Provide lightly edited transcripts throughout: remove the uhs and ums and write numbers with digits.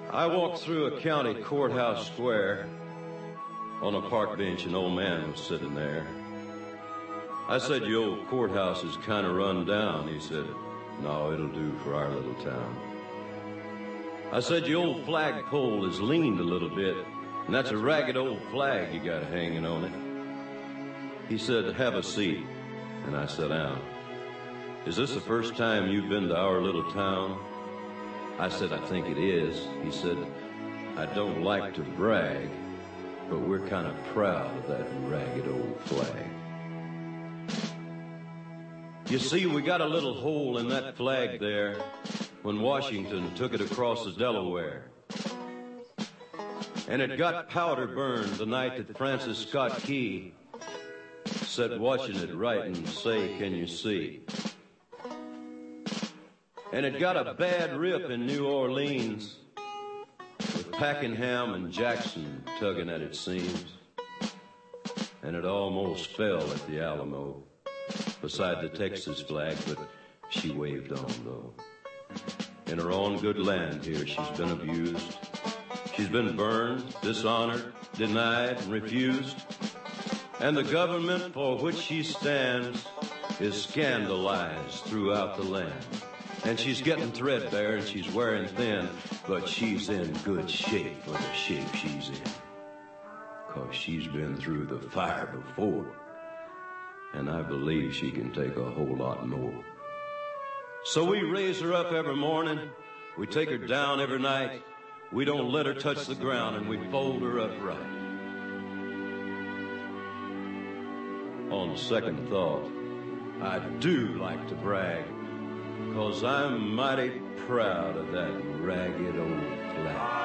I walked through a county courthouse square. On a park bench, an old man was sitting there. I said, "Your old courthouse is kind of run down." He said, "No, it'll do for our little town." I said, "Your old flagpole is leaned a little bit, and that's a ragged old flag you got hanging on it." He said, "Have a seat." And I sat down. "Is this the first time you've been to our little town?" I said, "I think it is." He said, "I don't like to brag, but we're kind of proud of that ragged old flag." You see, we got a little hole in that flag there when Washington took it across the Delaware. And it got powder burned the night that Francis Scott Key sat watching it write and say, "Can you see?" And it got a bad rip in New Orleans with Pakenham and Jackson tugging at its seams. And it almost fell at the Alamo beside the Texas flag, but she waved on, though. In her own good land here, she's been abused. She's been burned, dishonored, denied, and refused. And the government for which she stands is scandalized throughout the land. And she's getting threadbare and she's wearing thin, but she's in good shape for the shape she's in. 'Cause she's been through the fire before. And I believe she can take a whole lot more. So we raise her up every morning. We take her down every night. We don't let her touch the ground, and we fold her up right. On second thought, I do like to brag, 'cause I'm mighty proud of that ragged old flag.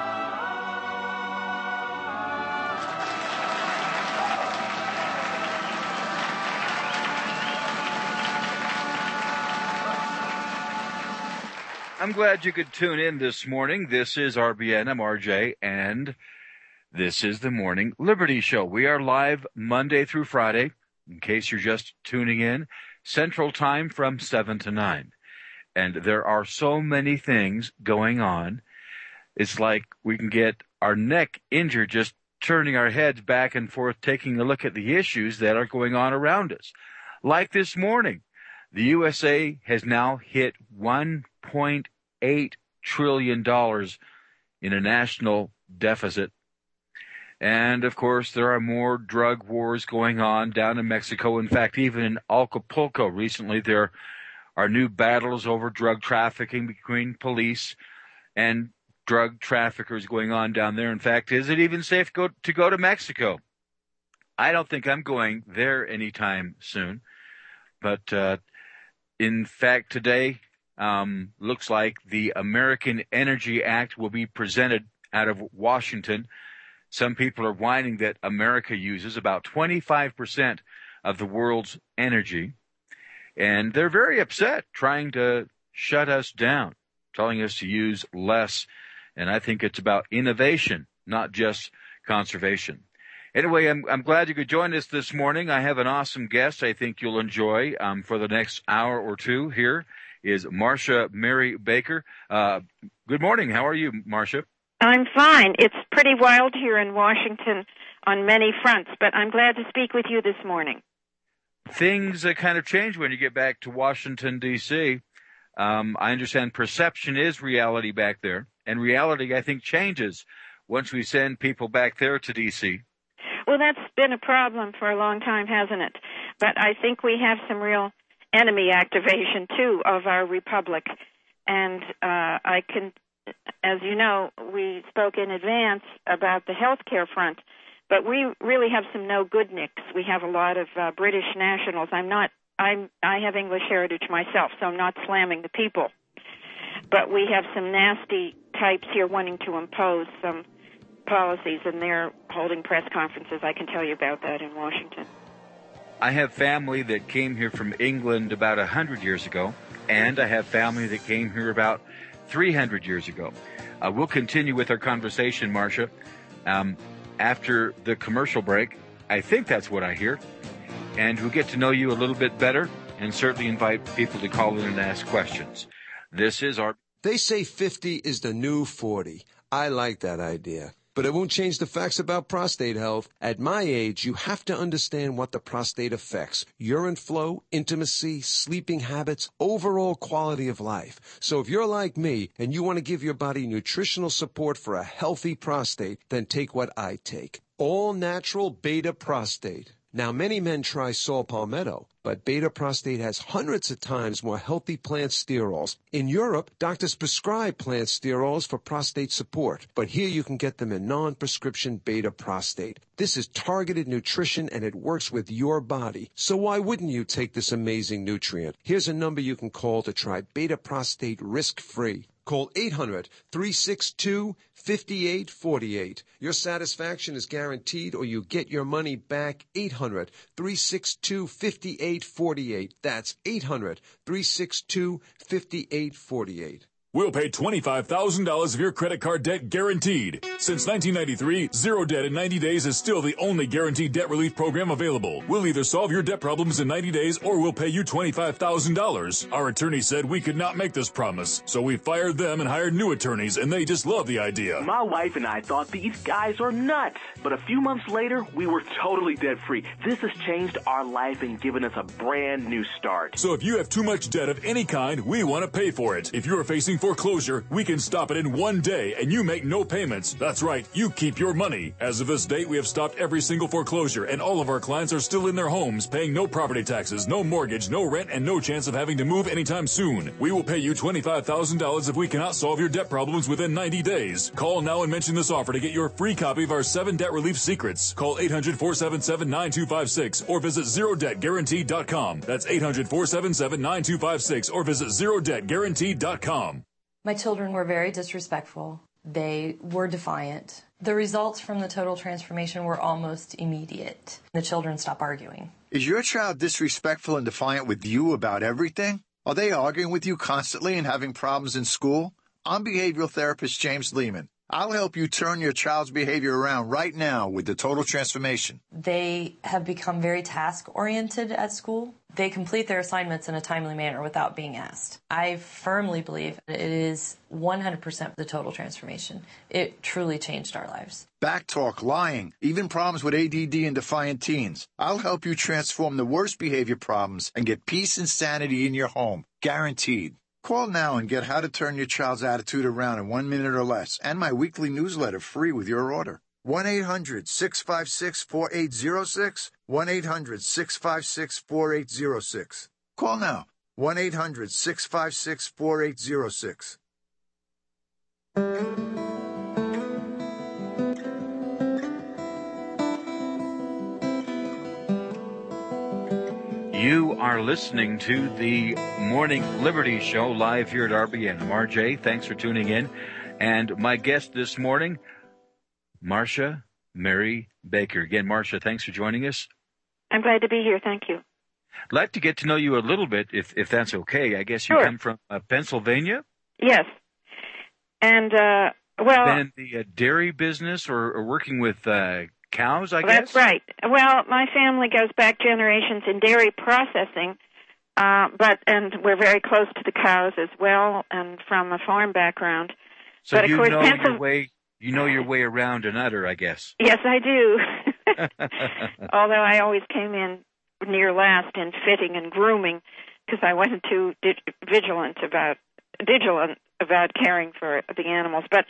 I'm glad you could tune in this morning. This is RBN, I'm RJ, and this is the Morning Liberty Show. We are live Monday through Friday, in case you're just tuning in, Central Time from 7 to 9. And there are so many things going on. It's like we can get our neck injured just turning our heads back and forth, taking a look at the issues that are going on around us. Like this morning, the USA has now hit $1.8 trillion in a national deficit. And, of course, there are more drug wars going on down in Mexico. In fact, even in Acapulco recently, there are new battles over drug trafficking between police and drug traffickers going on down there. In fact, is it even safe to go to Mexico? I don't think I'm going there anytime soon. But, in fact, today, looks like the American Energy Act will be presented out of Washington. Some people are whining that America uses about 25% of the world's energy, and they're very upset, trying to shut us down, telling us to use less. And I think it's about innovation, not just conservation. Anyway, I'm glad you could join us this morning. I have an awesome guest I think you'll enjoy for the next hour or two. Here is Marcia Mary Baker. Good morning. How are you, Marcia? I'm fine. It's pretty wild here in Washington on many fronts, but I'm glad to speak with you this morning. Things kind of change when you get back to Washington, D.C. I understand perception is reality back there, and reality, I think, changes once we send people back there to D.C. Well, that's been a problem for a long time, hasn't it? But I think we have some real enemy activation, too, of our republic. And I can, as you know, we spoke in advance about the health care front, but we really have some no-goodniks. We have a lot of British nationals. I have English heritage myself, so I'm not slamming the people. But we have some nasty types here wanting to impose some policies, and they're holding press conferences. I can tell you about that in Washington. I have family that came here from England about 100 years ago, and I have family that came here about 300 years ago. We'll continue with our conversation, Marcia, after the commercial break. I think that's what I hear. And we'll get to know you a little bit better and certainly invite people to call in and ask questions. This is our They say 50 is the new 40. I like that idea. But it won't change the facts about prostate health. At my age, you have to understand what the prostate affects. Urine flow, intimacy, sleeping habits, overall quality of life. So if you're like me and you want to give your body nutritional support for a healthy prostate, then take what I take. All natural beta prostate. Now, many men try saw palmetto, but beta prostate has hundreds of times more healthy plant sterols. In Europe, doctors prescribe plant sterols for prostate support, but here you can get them in non-prescription beta prostate. This is targeted nutrition and it works with your body. So why wouldn't you take this amazing nutrient? Here's a number you can call to try beta prostate risk-free. Call 800-362-5848. Your satisfaction is guaranteed or you get your money back. 800-362-5848. That's 800-362-5848. We'll pay $25,000 of your credit card debt guaranteed. Since 1993, Zero Debt in 90 days is still the only guaranteed debt relief program available. We'll either solve your debt problems in 90 days or we'll pay you $25,000. Our attorney said we could not make this promise, so we fired them and hired new attorneys, and they just love the idea. My wife and I thought these guys are nuts, but a few months later, we were totally debt-free. This has changed our life and given us a brand new start. So if you have too much debt of any kind, we want to pay for it. If you are facing foreclosure, we can stop it in one day and you make no payments. That's right, you keep your money. As of this date, we have stopped every single foreclosure and all of our clients are still in their homes, paying no property taxes, no mortgage, no rent, and no chance of having to move anytime soon. We will pay you $25,000 if we cannot solve your debt problems within 90 days. Call now and mention this offer to get your free copy of our 7 debt relief secrets. Call 800-477-9256 or visit ZeroDebtGuaranteed.com. That's 800-477-9256 or visit ZeroDebtGuaranteed.com. My children were very disrespectful. They were defiant. The results from the total transformation were almost immediate. The children stopped arguing. Is your child disrespectful and defiant with you about everything? Are they arguing with you constantly and having problems in school? I'm behavioral therapist James Lehman. I'll help you turn your child's behavior around right now with the total transformation. They have become very task-oriented at school. They complete their assignments in a timely manner without being asked. I firmly believe it is 100% the total transformation. It truly changed our lives. Backtalk, lying, even problems with ADD and defiant teens. I'll help you transform the worst behavior problems and get peace and sanity in your home. Guaranteed. Call now and get how to turn your child's attitude around in 1 minute or less, and my weekly newsletter free with your order. 1-800-656-4806, 1-800-656-4806. Call now, 1-800-656-4806. You are listening to the Morning Liberty Show live here at RBN. I'm RJ. Thanks for tuning in. And my guest this morning, Marcia Mary Baker. Again, Marcia, thanks for joining us. I'm glad to be here. Thank you. I'd like to get to know you a little bit, if that's okay. I guess you Sure. come from Pennsylvania? Yes. And, Been in the dairy business or working with cows, I guess? That's right. Well, my family goes back generations in dairy processing, and we're very close to the cows as well, and from a farm background. So but of course, you know your way around an udder, I guess. Yes, I do. Although I always came in near last in fitting and grooming because I wasn't too vigilant about caring for the animals. But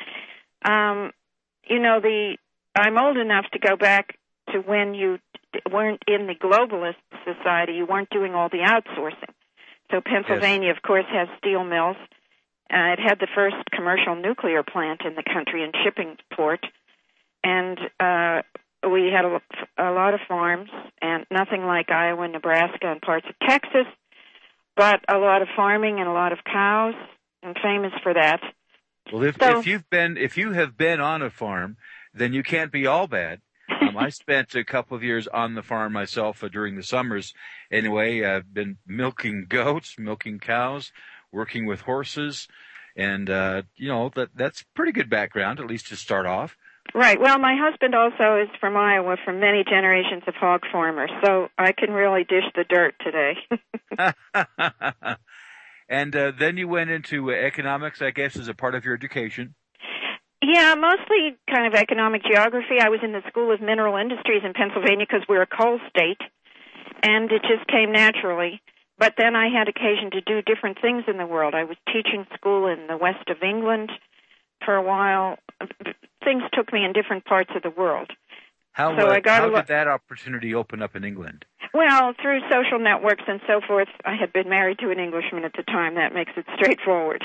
I'm old enough to go back to when you weren't in the globalist society. You weren't doing all the outsourcing. So Pennsylvania, of course, has steel mills. It had the first commercial nuclear plant in the country in Shippingport. And we had a lot of farms, and nothing like Iowa, Nebraska, and parts of Texas, but a lot of farming and a lot of cows, and famous for that. Well, if you have been on a farm, then you can't be all bad. I spent a couple of years on the farm myself during the summers. Anyway, I've been milking goats, milking cows, working with horses, and that's pretty good background, at least to start off. Right. Well, my husband also is from Iowa, from many generations of hog farmers, so I can really dish the dirt today. And then you went into economics, I guess, as a part of your education. Yeah, mostly kind of economic geography. I was in the School of Mineral Industries in Pennsylvania because we're a coal state, and it just came naturally. But then I had occasion to do different things in the world. I was teaching school in the west of England for a while. Things took me in different parts of the world. How did that opportunity open up in England? Well, through social networks and so forth. I had been married to an Englishman at the time. That makes it straightforward.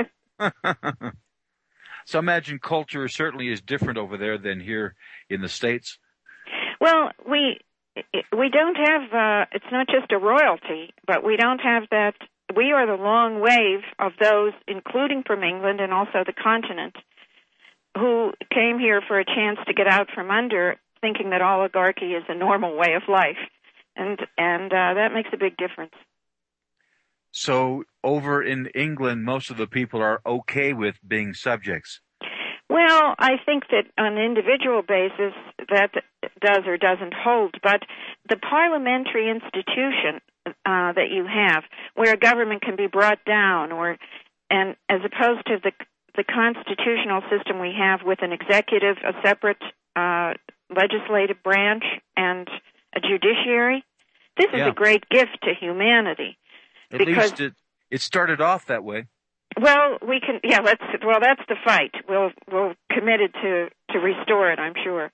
So I imagine culture certainly is different over there than here in the States. Well, we don't have, it's not just a royalty, but we don't have that. We are the long wave of those, including from England and also the continent, who came here for a chance to get out from under, thinking that oligarchy is a normal way of life. And that makes a big difference. So over in England, most of the people are okay with being subjects. Well, I think that on an individual basis that does or doesn't hold, but the parliamentary institution that you have, where a government can be brought down, and as opposed to the constitutional system we have with an executive, a separate legislative branch, and a judiciary, this is a great gift to humanity. At least it started off that way. Well, we can. Yeah, that's the fight. We're committed to restore it, I'm sure.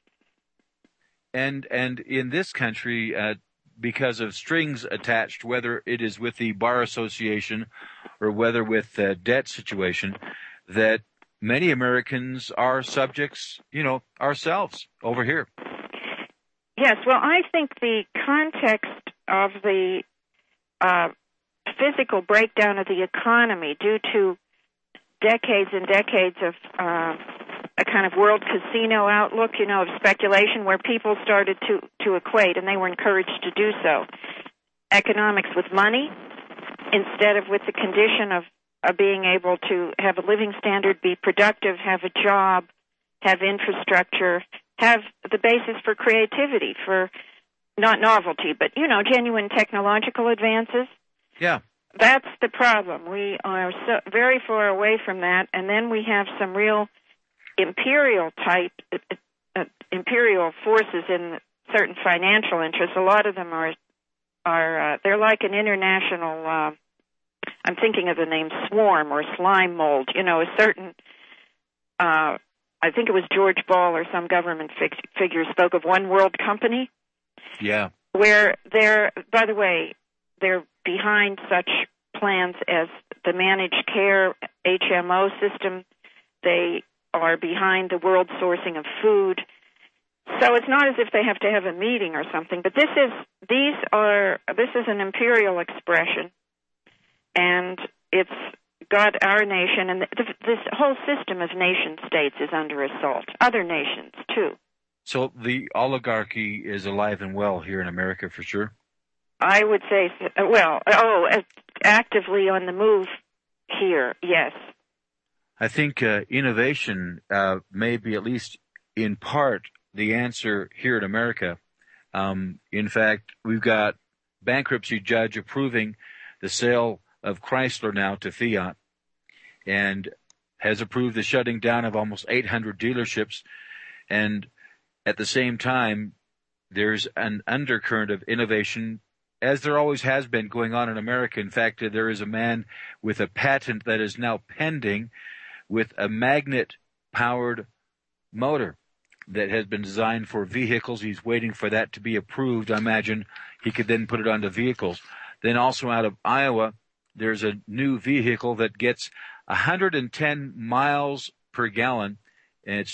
And in this country, because of strings attached, whether it is with the Bar Association or whether with the debt situation, that many Americans are subjects, ourselves over here. Yes, well, I think the context of the physical breakdown of the economy due to decades and decades of a kind of world casino outlook, of speculation, where people started to equate, and they were encouraged to do so, economics with money instead of with the condition of being able to have a living standard, be productive, have a job, have infrastructure, have the basis for creativity, for not novelty, but, genuine technological advances. Yeah. That's the problem. We are so very far away from that, and then we have some real imperial forces in certain financial interests. A lot of them are they're like an international, I'm thinking of the name swarm or slime mold, a certain, I think it was George Ball or some government figure spoke of one world company. Yeah. Where by the way, they're behind such plans as the managed care HMO system. They are behind the world sourcing of food. So it's not as if they have to have a meeting or something, but this is an imperial expression, and it's got our nation, and this whole system of nation states is under assault. Other nations too. So the oligarchy is alive and well here in America for sure? I would say, actively on the move here, yes. I think innovation may be, at least in part, the answer here in America. In fact, we've got bankruptcy judge approving the sale of Chrysler now to Fiat, and has approved the shutting down of almost 800 dealerships. And at the same time, there's an undercurrent of innovation, as there always has been, going on in America. In fact, there is a man with a patent that is now pending with a magnet-powered motor that has been designed for vehicles. He's waiting for that to be approved. I imagine he could then put it onto vehicles. Then also out of Iowa, there's a new vehicle that gets 110 miles per gallon, and it's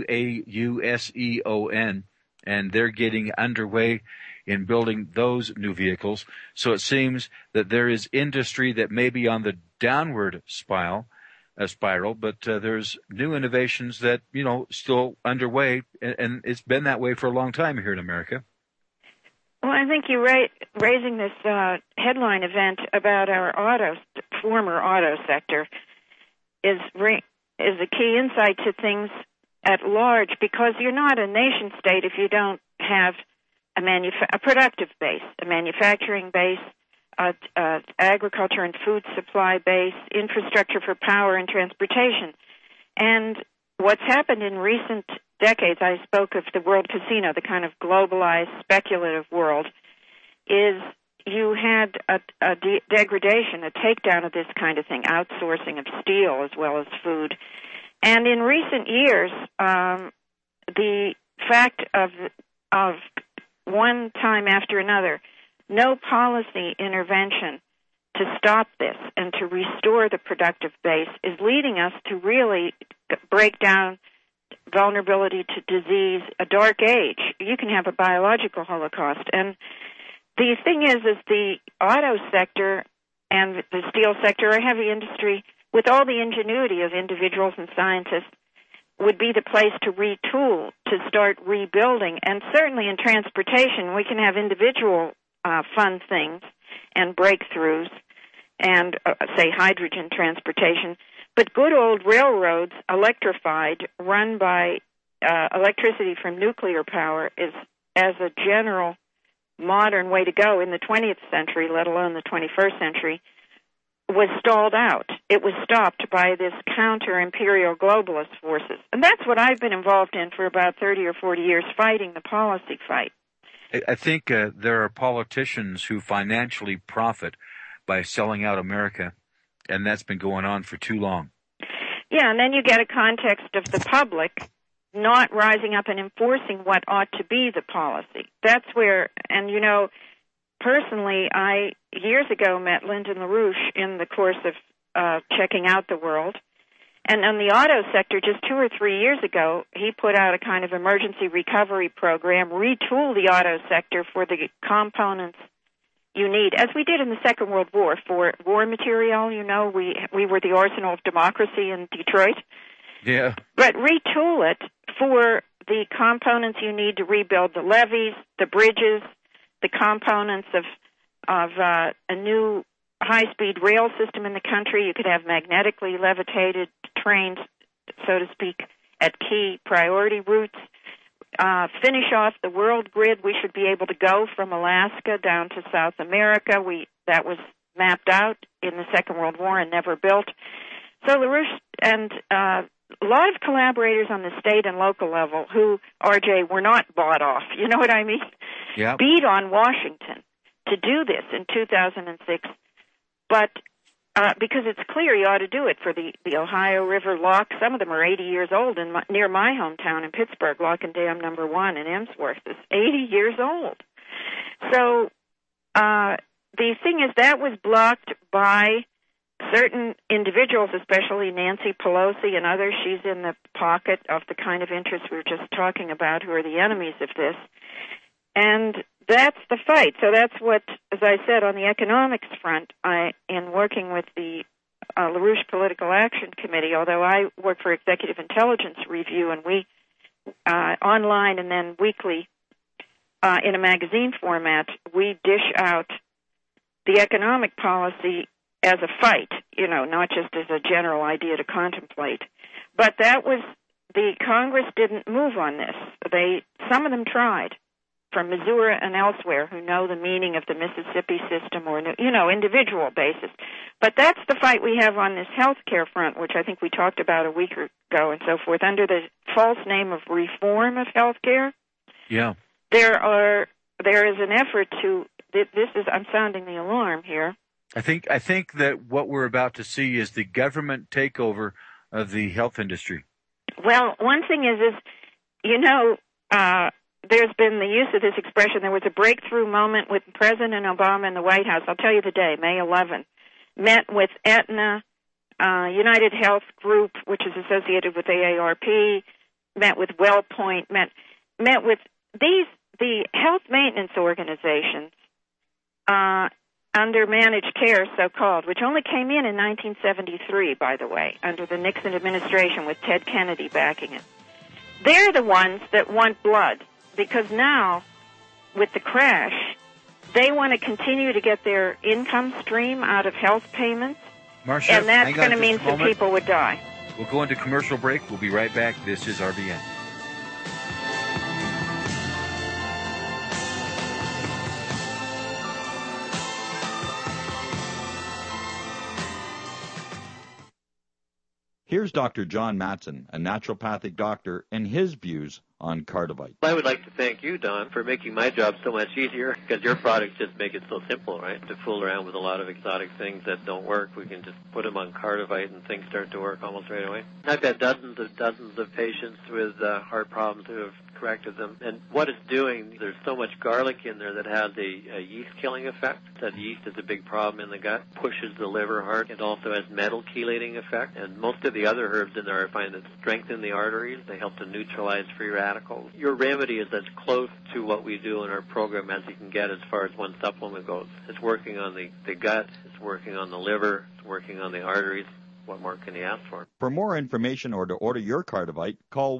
WAUSEON, and they're getting underway in building those new vehicles. So it seems that there is industry that may be on the downward spiral, but there's new innovations that, still underway, and it's been that way for a long time here in America. Well, I think you're right. Raising this headline event about our former auto sector is a key insight to things at large, because you're not a nation state if you don't have a productive base, a manufacturing base, agriculture and food supply base, infrastructure for power and transportation. And what's happened in recent decades, I spoke of the world casino, the kind of globalized, speculative world, is you had a degradation, a takedown of this kind of thing, outsourcing of steel as well as food. And in recent years, the fact of one time after another, no policy intervention to stop this and to restore the productive base is leading us to really break down vulnerability to disease, a dark age. You can have a biological holocaust. And the thing is the auto sector and the steel sector are heavy industry with all the ingenuity of individuals and scientists would be the place to retool, to start rebuilding. And certainly in transportation, we can have individual fun things and breakthroughs and, say, hydrogen transportation. But good old railroads, electrified, run by electricity from nuclear power, is, as a general modern way to go in the 20th century, let alone the 21st century, was stalled out. It was stopped by this counter-imperial globalist forces. And that's what I've been involved in for about 30 or 40 years, fighting the policy fight. I think there are politicians who financially profit by selling out America, and that's been going on for too long. Yeah, and then you get a context of the public not rising up and enforcing what ought to be the policy. That's where, and you know, personally, I years ago met Lyndon LaRouche in the course of checking out the world. And on the auto sector, just 2 or 3 years ago, he put out a kind of emergency recovery program, retool the auto sector for the components you need, as we did in the Second World War for war material. You know, we were the arsenal of democracy in Detroit. Yeah. But retool it for the components you need to rebuild the levees, the bridges, the components of a new high-speed rail system in the country. You could have magnetically levitated trains, so to speak, at key priority routes. Finish off the world grid. We should be able to go from Alaska down to South America. That was mapped out in the Second World War and never built. So LaRouche and a lot of collaborators on the state and local level who, RJ, were not bought off, you know what I mean? Yeah. Beat on Washington to do this in 2006. But because it's clear you ought to do it for the Ohio River lock. Some of them are 80 years old near my hometown in Pittsburgh, Lock and Dam number 1 in Emsworth is 80 years old. So the thing is that was blocked by certain individuals, especially Nancy Pelosi and others. She's in the pocket of the kind of interests we were just talking about who are the enemies of this. And that's the fight. So that's what, as I said, on the economics front, in working with the LaRouche Political Action Committee, although I work for Executive Intelligence Review, and we, online and then weekly, in a magazine format, we dish out the economic policy as a fight, you know, not just as a general idea to contemplate. But that was, the Congress didn't move on this. Some of them tried, from Missouri and elsewhere, who know the meaning of the Mississippi system or, you know, individual basis. But that's the fight we have on this health care front, which I think we talked about a week ago and so forth, under the false name of reform of health care. Yeah. There is an effort to, I'm sounding the alarm here. I think that what we're about to see is the government takeover of the health industry. Well, one thing is you know, there's been the use of this expression. There was a breakthrough moment with President Obama in the White House. I'll tell you the day, May 11th. Met with Aetna, United Health Group, which is associated with AARP, met with WellPoint, met with the health maintenance organizations under managed care, so-called, which only came in 1973, by the way, under the Nixon administration with Ted Kennedy backing it. They're the ones that want blood. Because now, with the crash, they want to continue to get their income stream out of health payments, Marcia, and that's going to mean some people would die. We'll go into commercial break. We'll be right back. This is RBN. Here's Dr. John Matson, a naturopathic doctor, and his views on Cardivite. I would like to thank you, Don, for making my job so much easier, because your products just make it so simple, right? To fool around with a lot of exotic things that don't work, we can just put them on Cardivite and things start to work almost right away. I've had dozens of patients with heart problems who have corrected them. And what it's doing, there's so much garlic in there that has a yeast-killing effect. That yeast is a big problem in the gut, pushes the liver hard. It also has metal chelating effect. And most of the other herbs in there I find that strengthen the arteries. They help to neutralize free radicals. Your remedy is as close to what we do in our program as you can get as far as one supplement goes. It's working on the gut, it's working on the liver, it's working on the arteries. What more can you ask for? For more information or to order your Cardivite, call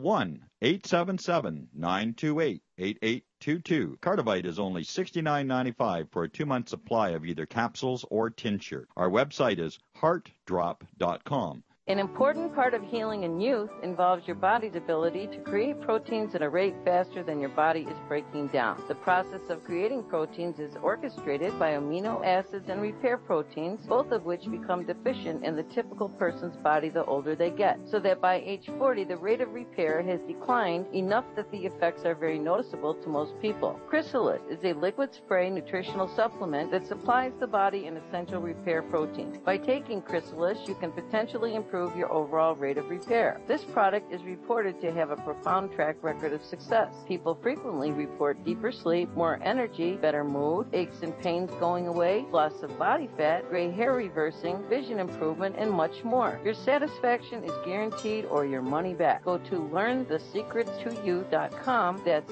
1-877-928-8822. Cardivite is only $69.95 for a 2-month supply of either capsules or tincture. Our website is heartdrop.com. An important part of healing in youth involves your body's ability to create proteins at a rate faster than your body is breaking down. The process of creating proteins is orchestrated by amino acids and repair proteins, both of which become deficient in the typical person's body the older they get, so that by age 40 the rate of repair has declined enough that the effects are very noticeable to most people. Chrysalis is a liquid spray nutritional supplement that supplies the body an essential repair protein. By taking Chrysalis, you can potentially improve your overall rate of repair. This product is reported to have a profound track record of success. People frequently report deeper sleep, more energy, better mood, aches and pains going away, loss of body fat, gray hair reversing, vision improvement, and much more. Your satisfaction is guaranteed or your money back. Go to learnthesecretstoyouth.com. That's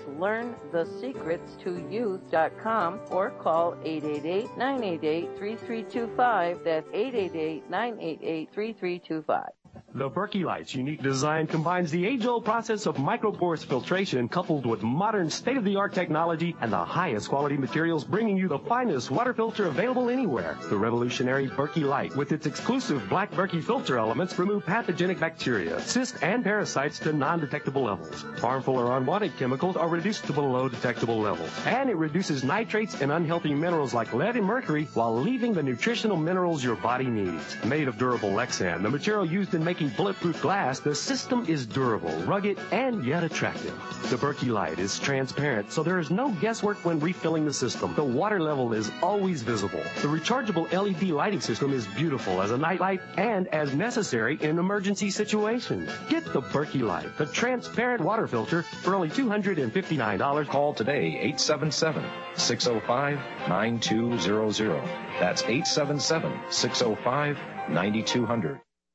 learnthesecretstoyouth.com or call 888-988-3325. That's 888-988-3325. The Berkey Light's unique design combines the age-old process of micropores filtration coupled with modern state-of-the-art technology and the highest quality materials, bringing you the finest water filter available anywhere. The revolutionary Berkey Light, with its exclusive black Berkey filter elements, remove pathogenic bacteria, cysts, and parasites to non-detectable levels. Harmful or unwanted chemicals are reduced to below detectable levels. And it reduces nitrates and unhealthy minerals like lead and mercury while leaving the nutritional minerals your body needs. Made of durable Lexan, the material used in making bulletproof glass, the system is durable, rugged, and yet attractive. The Berkey Light is transparent, so there is no guesswork when refilling the system. The water level is always visible. The rechargeable LED lighting system is beautiful as a night light and as necessary in emergency situations. Get the Berkey Light, the transparent water filter, for only $259. Call today, 877-605-9200. That's 877-605-9200.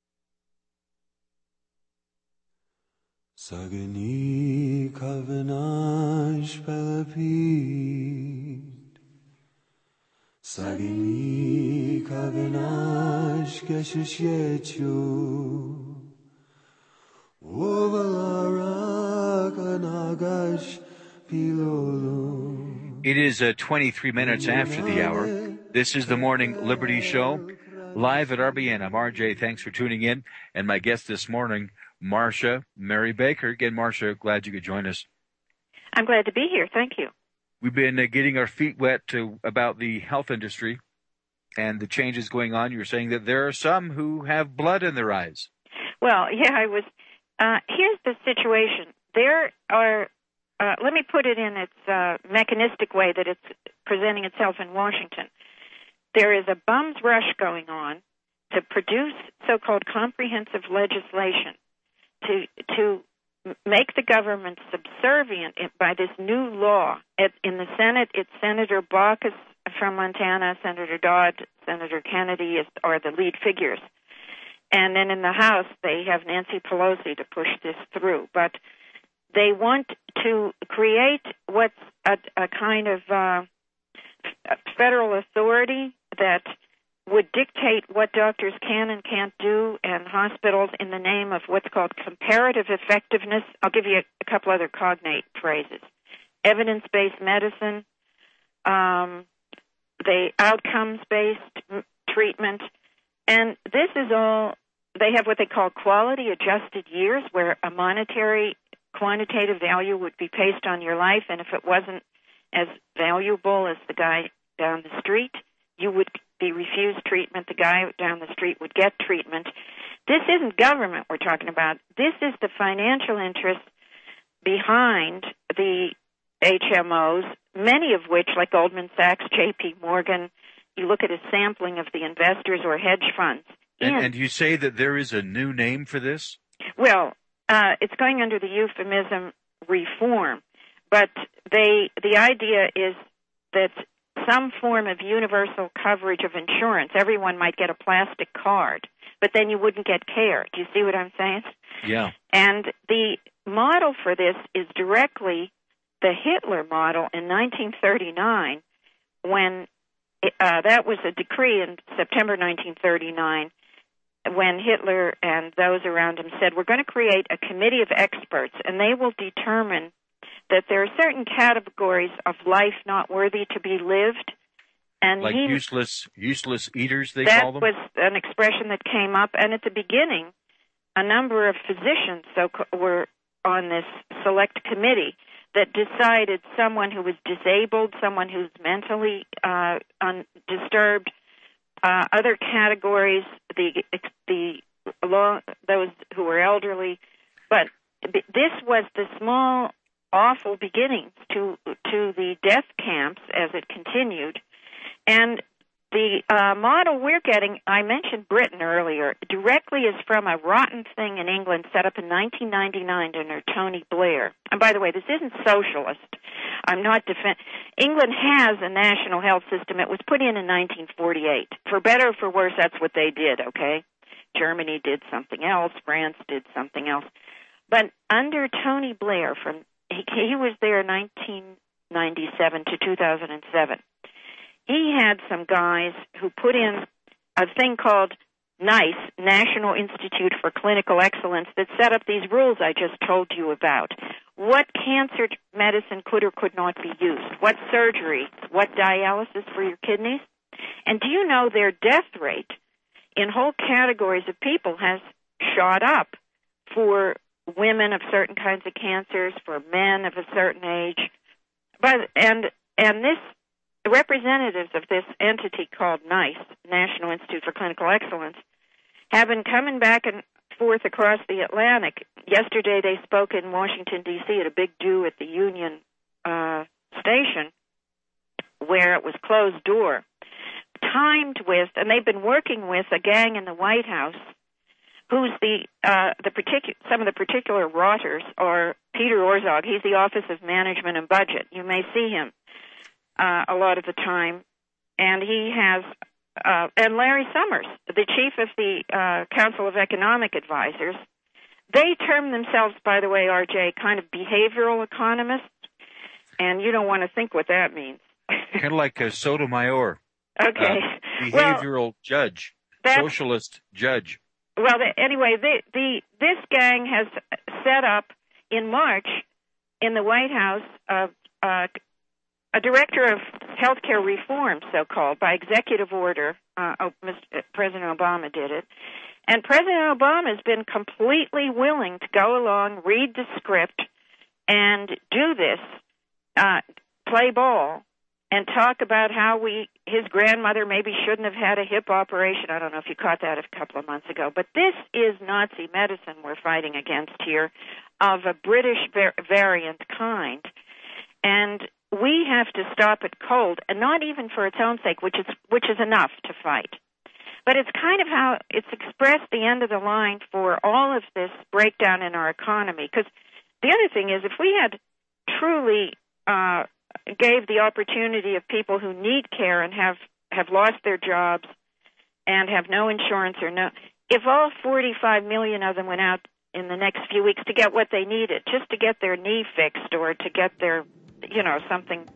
Sagani kavanash pelapid, Sagani kavanash geshish yechu, Ovalara kanagash pilolu. It is 23 minutes after the hour. This is the Morning Liberty Show, live at RBN. I'm RJ. Thanks for tuning in. And my guest this morning, Marcia Mary Baker. Again, Marcia, glad you could join us. I'm glad to be here. Thank you. We've been getting our feet wet about the health industry and the changes going on. You were saying that there are some who have blood in their eyes. Well, yeah, I was. Here's the situation. There are, let me put it in its mechanistic way that it's presenting itself in Washington. There is a bum's rush going on to produce so-called comprehensive legislation to make the government subservient by this new law. In the Senate, it's Senator Baucus from Montana, Senator Dodd, Senator Kennedy are the lead figures. And then in the House, they have Nancy Pelosi to push this through. But they want to create what's a kind of federal authority that would dictate what doctors can and can't do, and hospitals, in the name of what's called comparative effectiveness. I'll give you a couple other cognate phrases. Evidence-based medicine, the outcomes-based treatment, and this is all, they have what they call quality-adjusted years, where a monetary quantitative value would be based on your life, and if it wasn't as valuable as the guy down the street, you would be refused treatment. The guy down the street would get treatment. This isn't government we're talking about. This is the financial interest behind the HMOs, many of which, like Goldman Sachs, J.P. Morgan, you look at a sampling of the investors or hedge funds. And you say that there is a new name for this? Well, it's going under the euphemism reform, but the idea is that some form of universal coverage of insurance. Everyone might get a plastic card, but then you wouldn't get care. Do you see what I'm saying? Yeah. And the model for this is directly the Hitler model in 1939, when that was a decree in September 1939, when Hitler and those around him said, we're going to create a committee of experts, and they will determine that there are certain categories of life not worthy to be lived. And like useless eaters, they call them? That was an expression that came up, and at the beginning, a number of physicians were on this select committee that decided someone who was disabled, someone who's mentally disturbed, other categories, those who were elderly. But this was the small, awful beginnings to the death camps as it continued. And the model we're getting, I mentioned Britain earlier, directly is from a rotten thing in England set up in 1999 under Tony Blair. And by the way, this isn't socialist. I'm not England has a national health system. It was put in 1948. For better or for worse, that's what they did, okay? Germany did something else. France did something else. But under Tony Blair, he was there 1997 to 2007. He had some guys who put in a thing called NICE, National Institute for Clinical Excellence, that set up these rules I just told you about. What cancer medicine could or could not be used? What surgery? What dialysis for your kidneys? And do you know their death rate in whole categories of people has shot up for women of certain kinds of cancers, for men of a certain age? And this representatives of this entity called NICE, National Institute for Clinical Excellence, have been coming back and forth across the Atlantic. Yesterday they spoke in Washington, D.C. at a big do at the Union Station, where it was closed door, timed with, and they've been working with a gang in the White House who's some of the particular rotters are Peter Orszag. He's the Office of Management and Budget. You may see him a lot of the time, and he has and Larry Summers, the chief of the Council of Economic Advisors. They term themselves, by the way, RJ, kind of behavioral economists, and you don't want to think what that means. Kind of like a Sotomayor. Okay. Behavioral judge, socialist judge. Well, anyway, this gang has set up in March in the White House a director of healthcare reform, so-called, by executive order. President Obama did it. And President Obama has been completely willing to go along, read the script, and do this, play ball, and talk about how his grandmother maybe shouldn't have had a hip operation. I don't know if you caught that a couple of months ago. But this is Nazi medicine we're fighting against here, of a British variant kind. And we have to stop it cold, and not even for its own sake, which is enough to fight. But it's kind of how it's expressed the end of the line for all of this breakdown in our economy. Because the other thing is, if we had truly gave the opportunity of people who need care and have lost their jobs and have no insurance if all 45 million of them went out in the next few weeks to get what they needed, just to get their knee fixed or to get their something.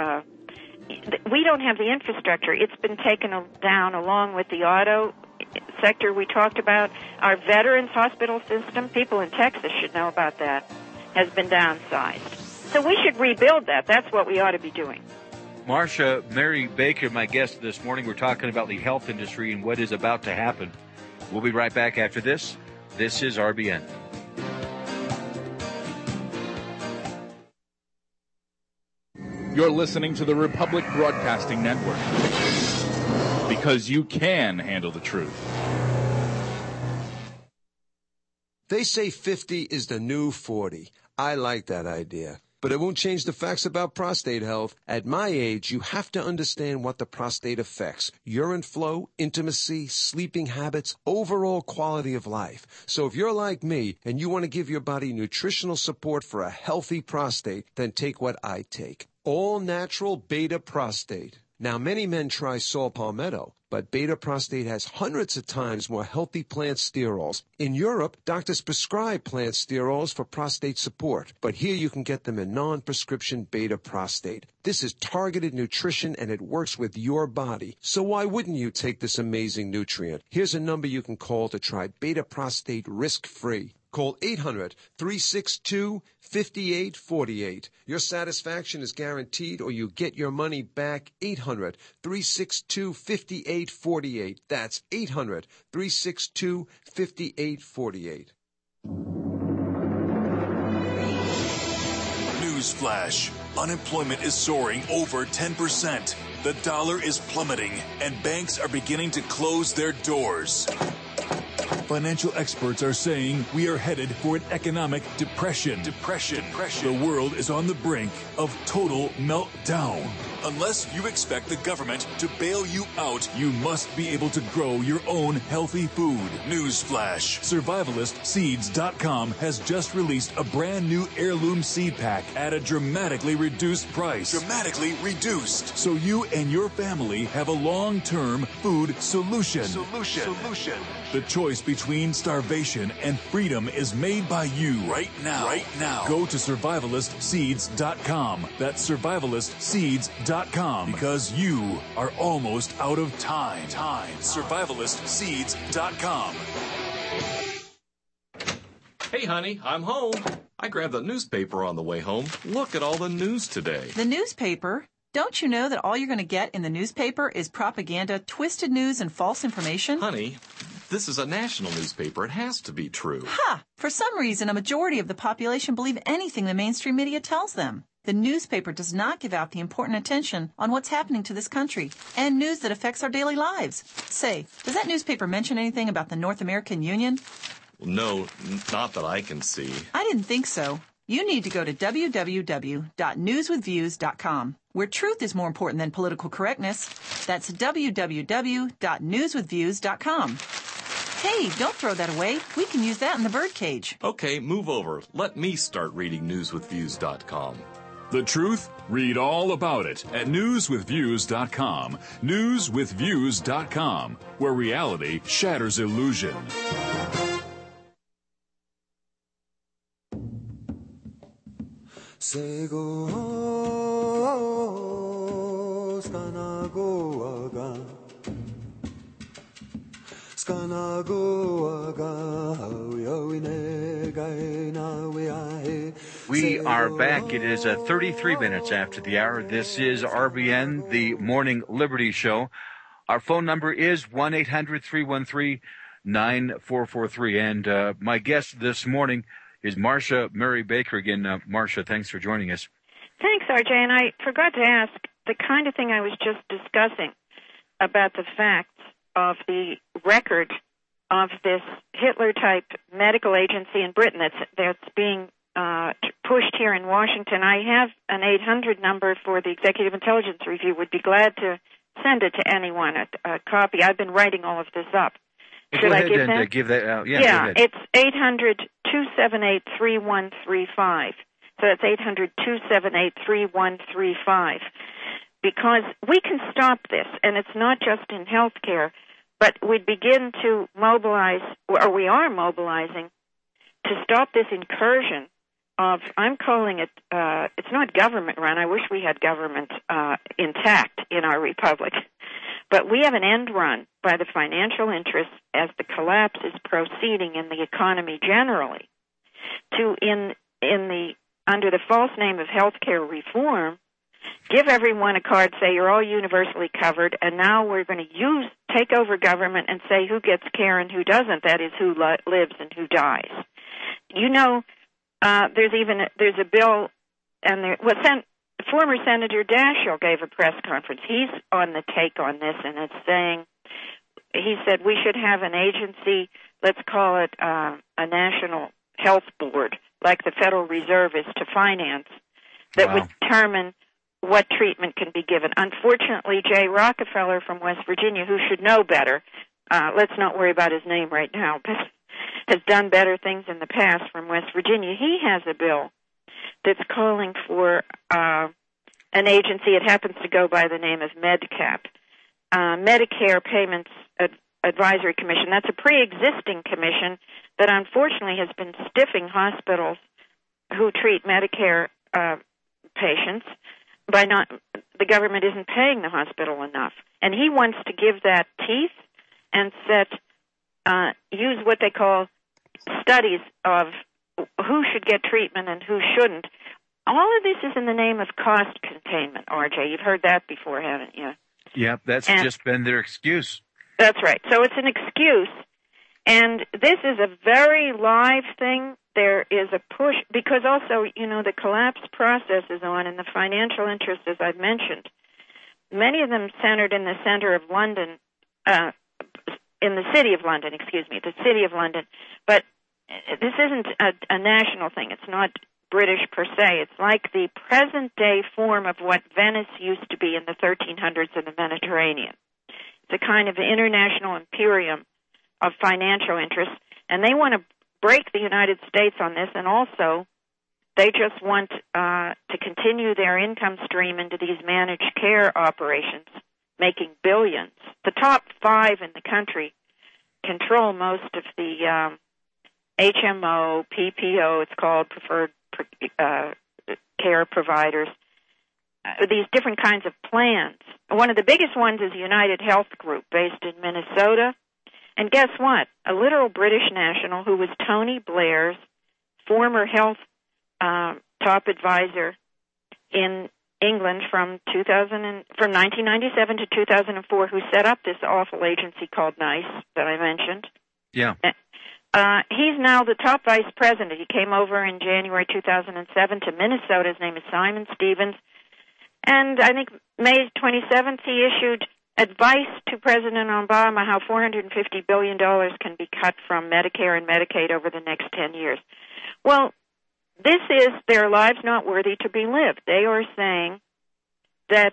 We don't have the infrastructure. It's been taken down along with the auto sector we talked about. Our veterans hospital system, people in Texas should know about that, has been downsized. So we should rebuild that. That's what we ought to be doing. Marcia, Mary Baker, my guest this morning, we're talking about the health industry and what is about to happen. We'll be right back after this. This is RBN. You're listening to the Republic Broadcasting Network, because you can handle the truth. They say 50 is the new 40. I like that idea. But it won't change the facts about prostate health. At my age, you have to understand what the prostate affects. Urine flow, intimacy, sleeping habits, overall quality of life. So if you're like me and you want to give your body nutritional support for a healthy prostate, then take what I take. All natural beta prostate. Now, many men try saw palmetto, but beta prostate has hundreds of times more healthy plant sterols. In Europe, doctors prescribe plant sterols for prostate support, but here you can get them in non-prescription beta prostate. This is targeted nutrition and it works with your body. So why wouldn't you take this amazing nutrient? Here's a number you can call to try beta prostate risk-free. Call 800-362-5848. Your satisfaction is guaranteed or you get your money back. 800-362-5848. That's 800-362-5848. Newsflash. Unemployment is soaring over 10%. The dollar is plummeting, and banks are beginning to close their doors. Financial experts are saying we are headed for an economic depression. The world is on the brink of total meltdown. Unless you expect the government to bail you out, you must be able to grow your own healthy food. Newsflash. SurvivalistSeeds.com has just released a brand new heirloom seed pack at a dramatically reduced price. So you and your family have a long-term food solution. The choice between starvation and freedom is made by you right now. Go to SurvivalistSeeds.com. That's SurvivalistSeeds.com because you are almost out of time. SurvivalistSeeds.com. Hey, honey, I'm home. I grabbed the newspaper on the way home. Look at all the news today. The newspaper? Don't you know that all you're going to get in the newspaper is propaganda, twisted news, and false information? Honey, this is a national newspaper. It has to be true. Ha! For some reason, a majority of the population believe anything the mainstream media tells them. The newspaper does not give out the important attention on what's happening to this country and news that affects our daily lives. Say, does that newspaper mention anything about the North American Union? No, not that I can see. I didn't think so. You need to go to www.newswithviews.com, where truth is more important than political correctness. That's www.newswithviews.com. Hey, don't throw that away. We can use that in the birdcage. Okay, move over. Let me start reading newswithviews.com. The truth? Read all about it at newswithviews.com. Newswithviews.com, where reality shatters illusion. We are back. It is 33 minutes after the hour. This is RBN, the Morning Liberty Show. Our phone number is 1-800-313-9443. And my guest this morning is Marcia Mary Baker. Again, Marcia, thanks for joining us. Thanks, RJ. And I forgot to ask the kind of thing I was just discussing about the facts of the record of this Hitler-type medical agency in Britain that's being pushed here in Washington. I have an 800 number for the Executive Intelligence Review. Would be glad to send it to anyone, a copy. I've been writing all of this up. Should I give that? Give that out. Yeah, it's 800-278-3135. So that's 800-278-3135. Because we can stop this, and it's not just in healthcare, but we begin to mobilize, or we are mobilizing, to stop this incursion of, I'm calling it, it's not government run. I wish we had government intact in our republic. But we have an end run by the financial interests as the collapse is proceeding in the economy generally to, under the false name of healthcare reform, give everyone a card, say you're all universally covered, and now we're going to take over government and say who gets care and who doesn't. That is, who lives and who dies. You know, there's a bill, and former Senator Daschle gave a press conference. He's on the take on this, and it's saying, he said we should have an agency let's call it a national health board, like the Federal Reserve is to finance, that would determine what treatment can be given. Unfortunately, Jay Rockefeller from West Virginia, who should know better, let's not worry about his name right now, but has done better things in the past from West Virginia. He has a bill that's calling for an agency. It happens to go by the name of MedCap, Medicare Payments Advisory Commission. That's a pre-existing commission that unfortunately has been stiffing hospitals who treat Medicare patients by not, the government isn't paying the hospital enough. And he wants to give that teeth and use what they call studies of who should get treatment and who shouldn't. All of this is in the name of cost containment, RJ. You've heard that before, haven't you? Yeah, that's just been their excuse. That's right. So it's an excuse. And this is a very live thing. There is a push, because also, the collapse process is on, and the financial interests, as I've mentioned, many of them centered in the center of London, in the city of London, the city of London. But this isn't a national thing. It's not British per se. It's like the present-day form of what Venice used to be in the 1300s in the Mediterranean. It's a kind of international imperium of financial interests, and they want to break the United States on this, and also they just want to continue their income stream into these managed care operations, making billions. The top 5 in the country control most of the HMO, PPO, it's called, preferred care providers, these different kinds of plans. One of the biggest ones is United Health Group, based in Minnesota. And guess what? A literal British national who was Tony Blair's former health top advisor in England from 1997 to 2004, who set up this awful agency called NICE that I mentioned. Yeah. He's now the top vice president. He came over in January 2007 to Minnesota. His name is Simon Stevens. And I think May 27th, he issued advice to President Obama how $450 billion can be cut from Medicare and Medicaid over the next 10 years. Well, this is their lives not worthy to be lived. They are saying that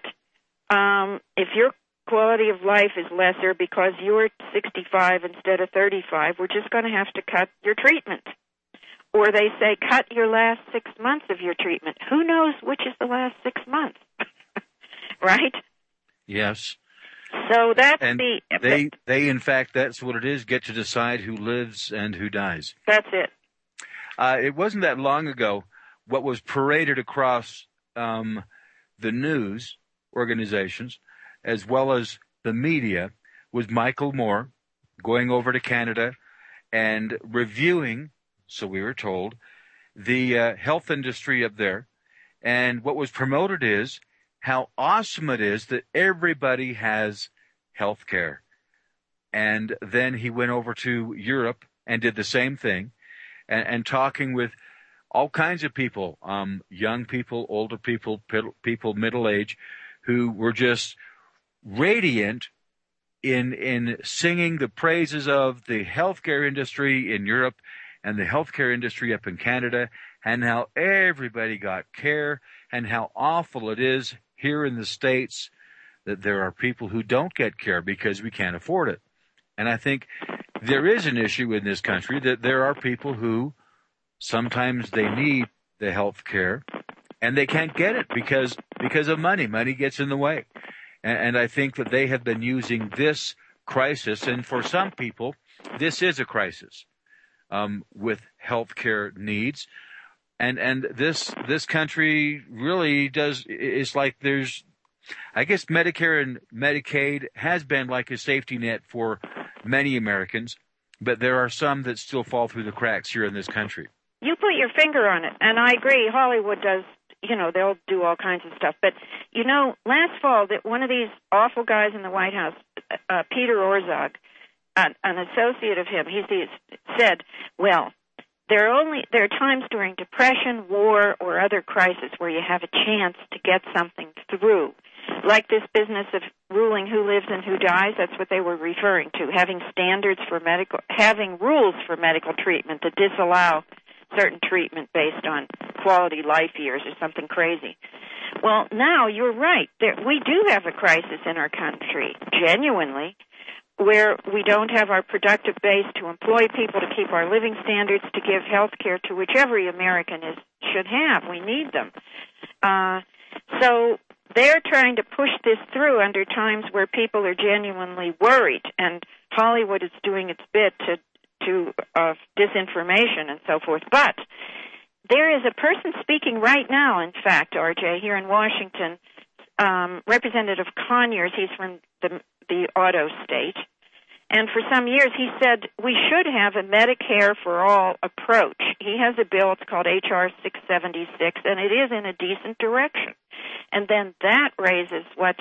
if your quality of life is lesser because you're 65 instead of 35, we're just going to have to cut your treatment. Or they say, cut your last 6 months of your treatment. Who knows which is the last 6 months? Right? Yes. So that's they in fact, that's what it is, get to decide who lives and who dies. That's it. It wasn't that long ago, what was paraded across the news organizations as well as the media was Michael Moore going over to Canada and reviewing, so we were told, the health industry up there. And what was promoted is how awesome it is that everybody has health care. And then he went over to Europe and did the same thing, and talking with all kinds of people, young people, older people, people middle age, who were just radiant in singing the praises of the healthcare industry in Europe and the healthcare industry up in Canada, and how everybody got care, and how awful it is here in the States that there are people who don't get care because we can't afford it. And I think there is an issue in this country that there are people who sometimes they need the health care and they can't get it because of money. Money gets in the way. And I think that they have been using this crisis, and for some people, this is a crisis with health care needs. And this country really is like there's, I guess Medicare and Medicaid has been like a safety net for many Americans, but there are some that still fall through the cracks here in this country. You put your finger on it, and I agree. Hollywood does, they'll do all kinds of stuff. But, last fall, that one of these awful guys in the White House, Peter Orszag, an associate of him, he said, well, there are times during depression, war, or other crisis where you have a chance to get something through. like this business of ruling who lives and who dies. That's what they were referring to, having rules for medical treatment that disallow certain treatment based on quality life years or something crazy. Well, now you're right. We do have a crisis in our country, genuinely, where we don't have our productive base to employ people to keep our living standards, to give health care to which every American should have. We need them. So they're trying to push this through under times where people are genuinely worried, and Hollywood is doing its bit to disinformation and so forth. But there is a person speaking right now, in fact, RJ, here in Washington, Representative Conyers. He's from the auto state. And for some years he said we should have a Medicare for all approach. He has a bill, it's called H.R. 676, and it is in a decent direction. And then that raises what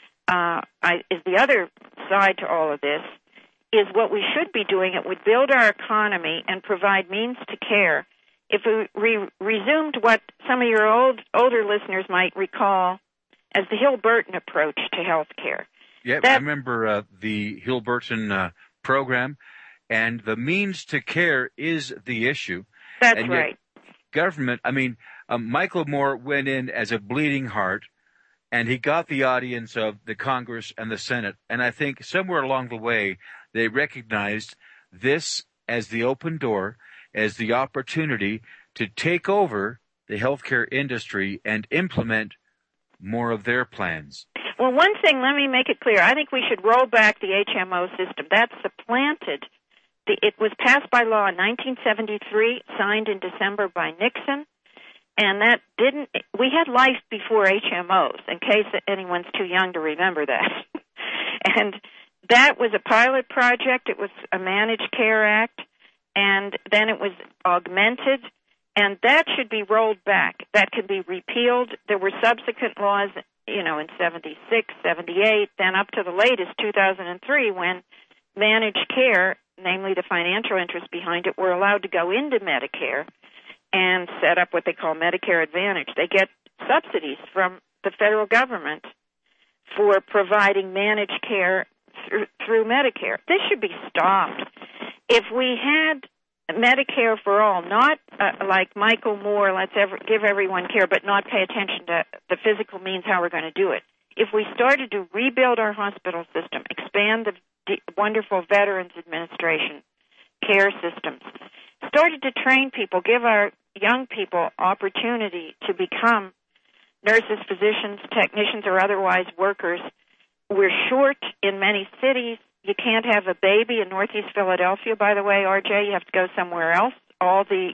is the other side to all of this, is what we should be doing. It would build our economy and provide means to care. If we resumed what some of your older listeners might recall as the Hill-Burton approach to health care. Yeah, I remember the Hill-Burton program, and the means to care is the issue. That's right. Government, Michael Moore went in as a bleeding heart, and he got the audience of the Congress and the Senate, and I think somewhere along the way they recognized this as the open door, as the opportunity to take over the healthcare industry and implement more of their plans. Well, one thing, let me make it clear. I think we should roll back the HMO system. That supplanted. It was passed by law in 1973, signed in December by Nixon, and that didn't. We had life before HMOs, in case anyone's too young to remember that. And that was a pilot project. It was a Managed Care Act, and then it was augmented, and that should be rolled back. That could be repealed. There were subsequent laws, in 76, 78, then up to the latest, 2003, when managed care, namely the financial interests behind it, were allowed to go into Medicare and set up what they call Medicare Advantage. They get subsidies from the federal government for providing managed care through Medicare. This should be stopped. If we had Medicare for all, not like Michael Moore, let's give everyone care, but not pay attention to the physical means how we're going to do it. If we started to rebuild our hospital system, expand the wonderful Veterans Administration care systems, started to train people, give our young people opportunity to become nurses, physicians, technicians, or otherwise workers. We're short in many cities. You can't have a baby in Northeast Philadelphia, by the way, RJ. You have to go somewhere else. All the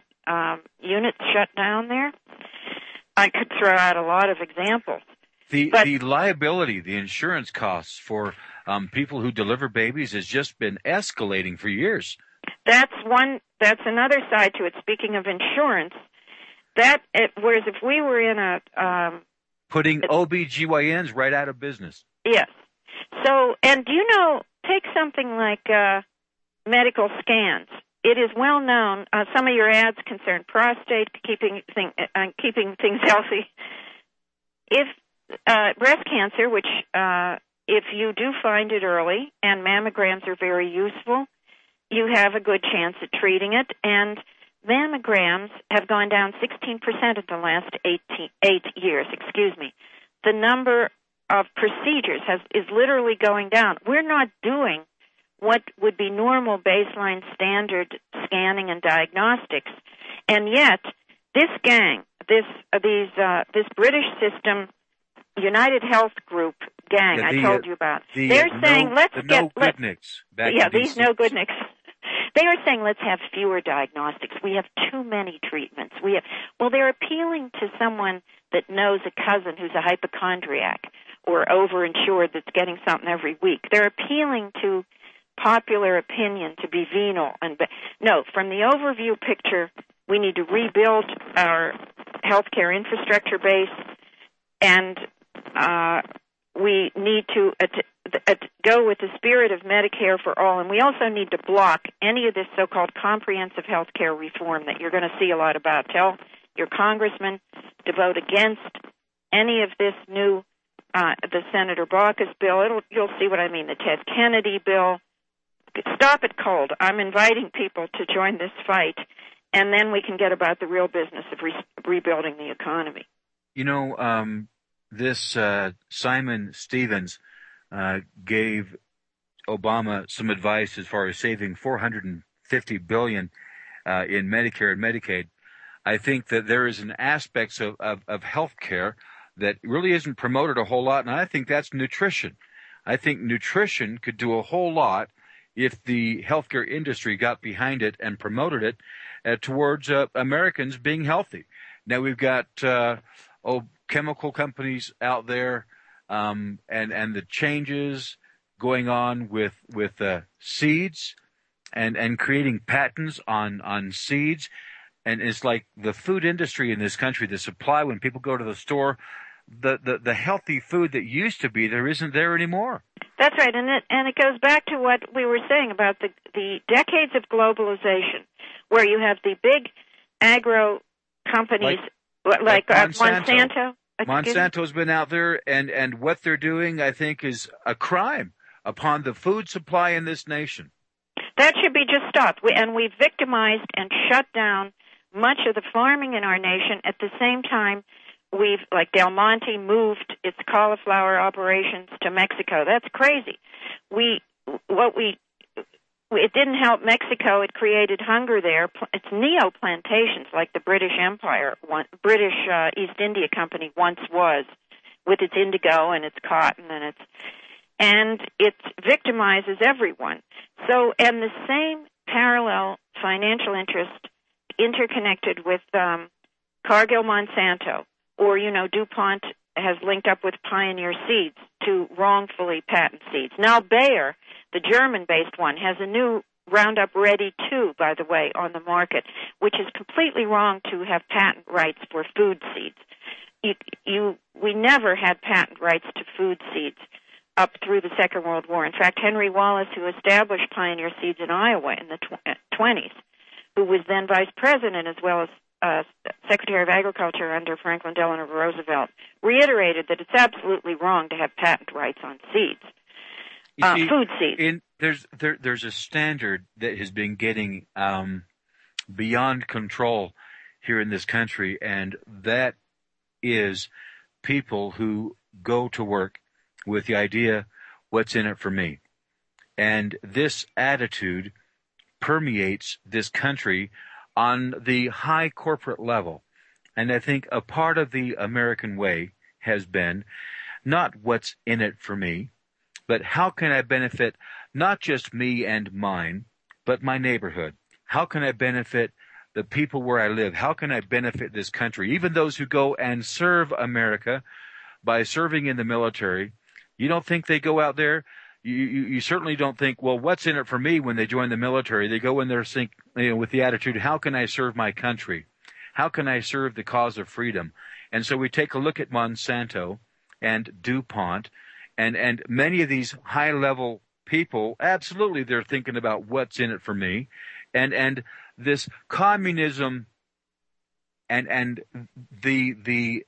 units shut down there. I could throw out a lot of examples. The liability, the insurance costs for people who deliver babies has just been escalating for years. That's another side to it. Speaking of insurance, whereas if we were in a putting OBGYNs right out of business. Yes. So, and do you know, take something like medical scans. It is well known. Some of your ads concern prostate, keeping things healthy. If breast cancer, which if you do find it early, and mammograms are very useful, you have a good chance at treating it. And mammograms have gone down 16% in the last 8 years. The number of procedures is literally going down. We're not doing what would be normal baseline standard scanning and diagnostics, and yet this gang, this British system, United Health Group gang, I told you about. They're saying these no-goodniks. They are saying let's have fewer diagnostics. We have too many treatments. They're appealing to someone that knows a cousin who's a hypochondriac or overinsured that's getting something every week. They're appealing to popular opinion to be venal. No, from the overview picture, we need to rebuild our healthcare infrastructure base, and we need to go with the spirit of Medicare for all, and we also need to block any of this so-called comprehensive healthcare reform that you're going to see a lot about. Tell your congressman to vote against any of this new the Senator Baucus bill. You'll see what I mean, the Ted Kennedy bill. Stop it cold. I'm inviting people to join this fight, and then we can get about the real business of rebuilding the economy. You know, this Simon Stevens gave Obama some advice as far as saving $450 billion in Medicare and Medicaid. I think that there is an aspect of health care that really isn't promoted a whole lot, and I think that's nutrition. I think nutrition could do a whole lot if the healthcare industry got behind it and promoted it towards Americans being healthy. Now we've got chemical companies out there, and the changes going on with seeds and creating patents on seeds. And it's like the food industry in this country, the supply, when people go to the store, the healthy food that used to be there isn't there anymore. That's right, and it goes back to what we were saying about the decades of globalization, where you have the big agro companies like Monsanto. Monsanto's been out there, and what they're doing, I think, is a crime upon the food supply in this nation. That should be just stopped. We've victimized and shut down much of the farming in our nation. At the same time, we've, like Del Monte, moved its cauliflower operations to Mexico. That's crazy. It didn't help Mexico. It created hunger there. It's neo-plantations like the British Empire, British East India Company once was, with its indigo and its cotton and it victimizes everyone. So, and the same parallel financial interest interconnected with Cargill Monsanto, or, DuPont has linked up with Pioneer Seeds to wrongfully patent seeds. Now Bayer, the German-based one, has a new Roundup Ready 2, by the way, on the market, which is completely wrong to have patent rights for food seeds. We never had patent rights to food seeds up through the Second World War. In fact, Henry Wallace, who established Pioneer Seeds in Iowa in the 20s, who was then vice president as well as Secretary of Agriculture under Franklin Delano Roosevelt, reiterated that it's absolutely wrong to have patent rights on seeds, food seeds. There's a standard that has been getting beyond control here in this country, and that is people who go to work with the idea, what's in it for me? And this attitude permeates this country on the high corporate level. And I think a part of the American way has been not what's in it for me, but how can I benefit not just me and mine, but my neighborhood? How can I benefit the people where I live? How can I benefit this country? Even those who go and serve America by serving in the military, you don't think they go out there? You certainly don't think, well, what's in it for me when they join the military? They go in there with the attitude, how can I serve my country? How can I serve the cause of freedom? And so we take a look at Monsanto and DuPont and many of these high-level people, absolutely they're thinking about what's in it for me. And this communism and the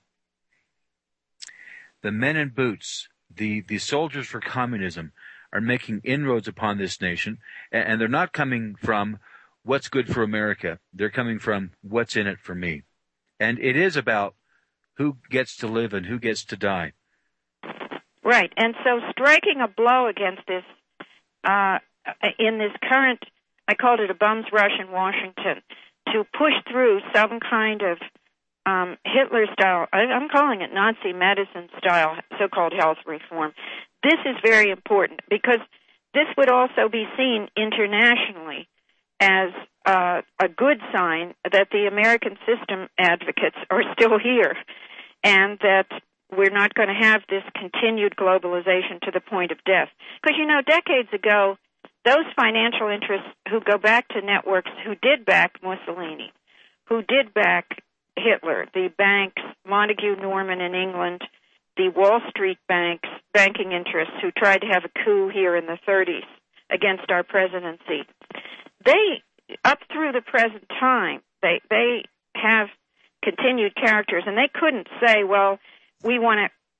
men in boots, the soldiers for communism, are making inroads upon this nation, and they're not coming from what's good for America. They're coming from what's in it for me. And it is about who gets to live and who gets to die. Right. And so striking a blow against this in this current, I called it a bum's rush in Washington, to push through some kind of Hitler-style, I'm calling it Nazi medicine-style so-called health reform. This is very important because this would also be seen internationally as a good sign that the American system advocates are still here and that we're not going to have this continued globalization to the point of death. Because, decades ago, those financial interests who go back to networks who did back Mussolini, who did back Hitler, the banks, Montague Norman in England, the Wall Street banking interests who tried to have a coup here in the 30s against our presidency, they, up through the present time, they have continued characters, and they couldn't say, well, we want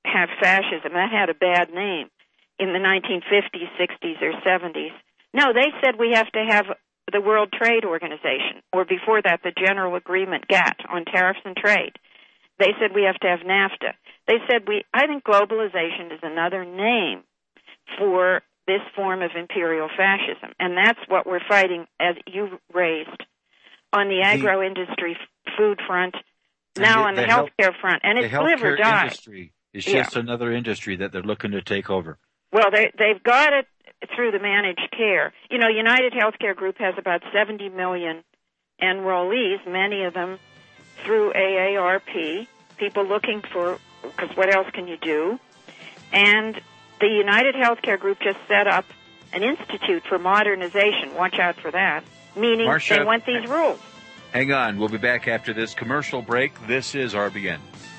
have fascism. That had a bad name in the 1950s, 60s, or 70s. No, they said we have to have the World Trade Organization, or before that, the General Agreement, GATT, on tariffs and trade. They said we have to have NAFTA. They said I think globalization is another name for this form of imperial fascism, and that's what we're fighting, as you raised, on the agro-industry food front, now on the healthcare front, and it's live or die. Industry is just another industry that they're looking to take over. Well, they've got it through the managed care. You know, United Healthcare Group has about 70 million enrollees, many of them through AARP, people looking for, because what else can you do? And the United Healthcare Group just set up an institute for modernization. Watch out for that. Meaning Marcia, they want these rules. Hang on. We'll be back after this commercial break. This is RBN.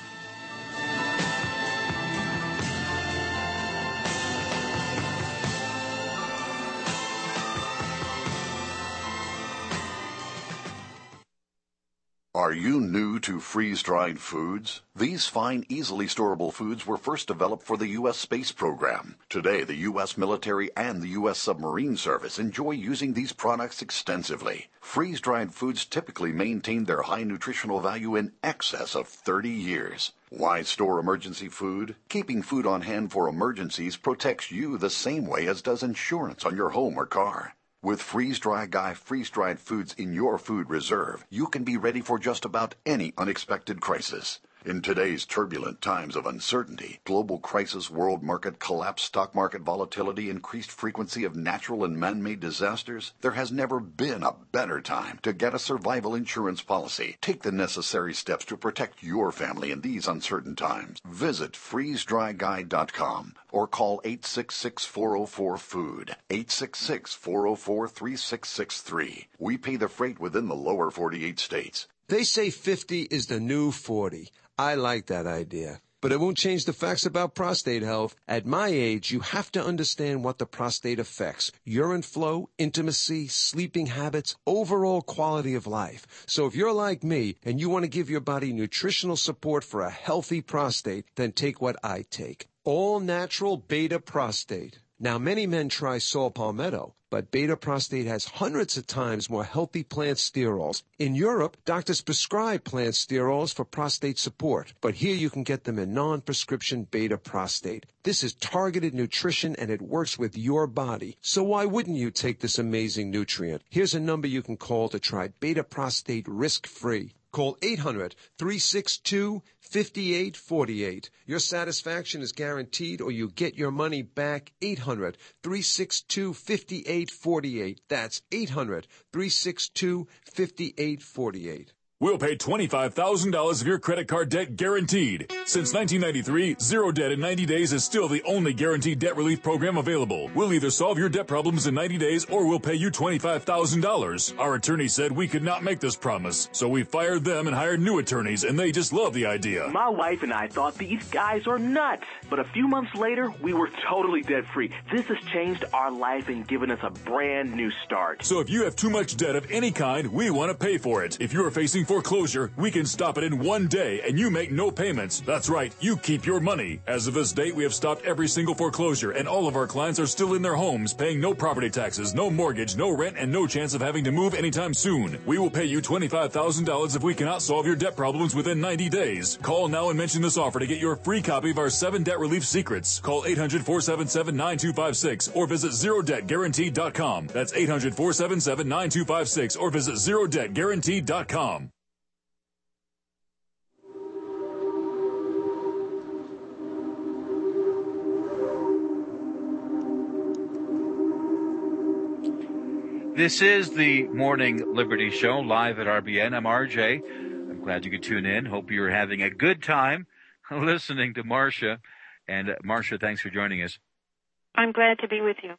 Are you new to freeze-dried foods? These fine, easily storable foods were first developed for the U.S. space program. Today, the U.S. military and the U.S. submarine service enjoy using these products extensively. Freeze-dried foods typically maintain their high nutritional value in excess of 30 years. Why store emergency food? Keeping food on hand for emergencies protects you the same way as does insurance on your home or car. With Freeze-Dry Guy freeze-dried foods in your food reserve, you can be ready for just about any unexpected crisis. In today's turbulent times of uncertainty, global crisis, world market collapse, stock market volatility, increased frequency of natural and man-made disasters, there has never been a better time to get a survival insurance policy. Take the necessary steps to protect your family in these uncertain times. Visit freezedryguy.com or call 866-404-FOOD, 866-404-3663. We pay the freight within the lower 48 states. They say 50 is the new 40. I like that idea. But it won't change the facts about prostate health. At my age, you have to understand what the prostate affects. Urine flow, intimacy, sleeping habits, overall quality of life. So if you're like me and you want to give your body nutritional support for a healthy prostate, then take what I take. All natural beta prostate. Now, many men try saw palmetto, but beta prostate has hundreds of times more healthy plant sterols. In Europe, doctors prescribe plant sterols for prostate support, but here you can get them in non-prescription beta prostate. This is targeted nutrition and it works with your body. So why wouldn't you take this amazing nutrient? Here's a number you can call to try beta prostate risk-free. Call 800-362-5848. Your satisfaction is guaranteed or you get your money back. 800-362-5848. That's 800-362-5848. We'll pay $25,000 of your credit card debt guaranteed. Since 1993, Zero Debt in 90 Days is still the only guaranteed debt relief program available. We'll either solve your debt problems in 90 days or we'll pay you $25,000. Our attorney said we could not make this promise, so we fired them and hired new attorneys, and they just love the idea. My wife and I thought these guys are nuts, but a few months later, we were totally debt-free. This has changed our life and given us a brand new start. So if you have too much debt of any kind, we want to pay for it. If you're facing foreclosure, we can stop it in one day and you make no payments. That's right, you keep your money. As of this date, we have stopped every single foreclosure and all of our clients are still in their homes paying no property taxes, no mortgage, no rent, and no chance of having to move anytime soon. We will pay you $25,000 if we cannot solve your debt problems within 90 days. Call now and mention this offer to get your free copy of our 7 debt relief secrets. Call 800-477-9256 or visit ZeroDebtGuaranteed.com. That's 800-477-9256 or visit ZeroDebtGuaranteed.com. This is the Morning Liberty Show, live at RBN. I'm RJ. I'm glad you could tune in. Hope you're having a good time listening to Marcia. And Marcia, thanks for joining us. I'm glad to be with you.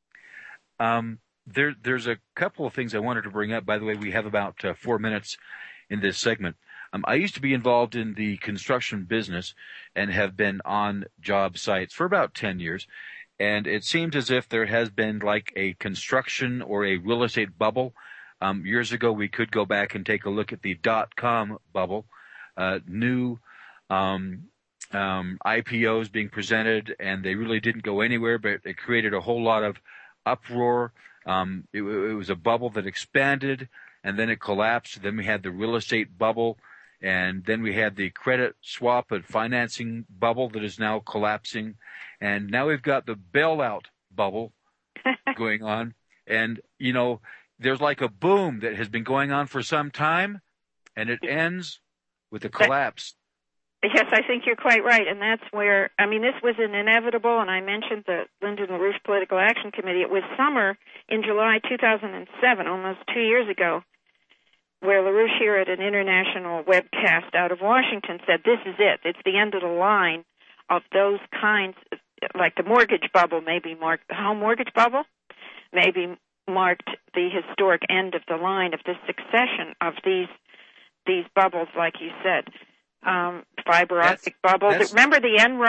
There's a couple of things I wanted to bring up. By the way, we have about 4 minutes in this segment. I used to be involved in the construction business and have been on job sites for about 10 years. And it seems as if there has been like a construction or a real estate bubble. Years ago, we could go back and take a look at the .com bubble. New IPOs being presented, and they really didn't go anywhere, but it created a whole lot of uproar. It was a bubble that expanded, and then it collapsed. Then we had the real estate bubble, and then we had the credit swap and financing bubble that is now collapsing. And now we've got the bailout bubble going on. And, you know, there's like a boom that has been going on for some time, and it ends with a collapse. Yes, I think you're quite right. And that's where, I mean, this was an inevitable, and I mentioned the Lyndon LaRouche Political Action Committee. It was summer in July 2007, almost 2 years ago, where LaRouche here at an international webcast out of Washington said, this is it. It's the end of the line of those kinds, like the mortgage bubble maybe marked, the home mortgage bubble maybe marked the historic end of the line of this succession of these bubbles, like you said. Fiber optic bubble. Remember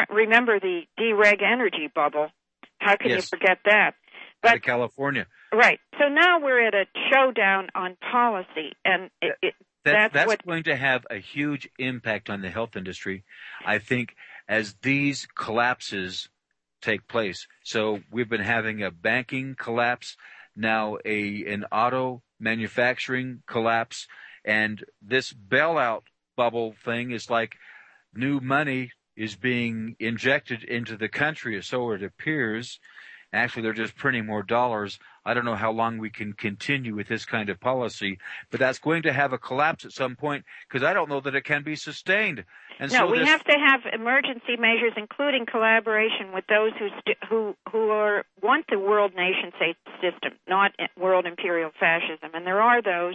the dereg energy bubble. How can you forget that? Out of California. Right. So now we're at a showdown on policy, and that's going to have a huge impact on the health industry, I think, as these collapses take place. So we've been having a banking collapse, now an auto manufacturing collapse, and this bailout bubble thing is like new money is being injected into the country, so it appears. Actually, they're just printing more dollars. I don't know how long we can continue with this kind of policy, but that's going to have a collapse at some point because I don't know that it can be sustained. And no, we have to have emergency measures, including collaboration with those who want the world nation-state system, not world imperial fascism. And there are those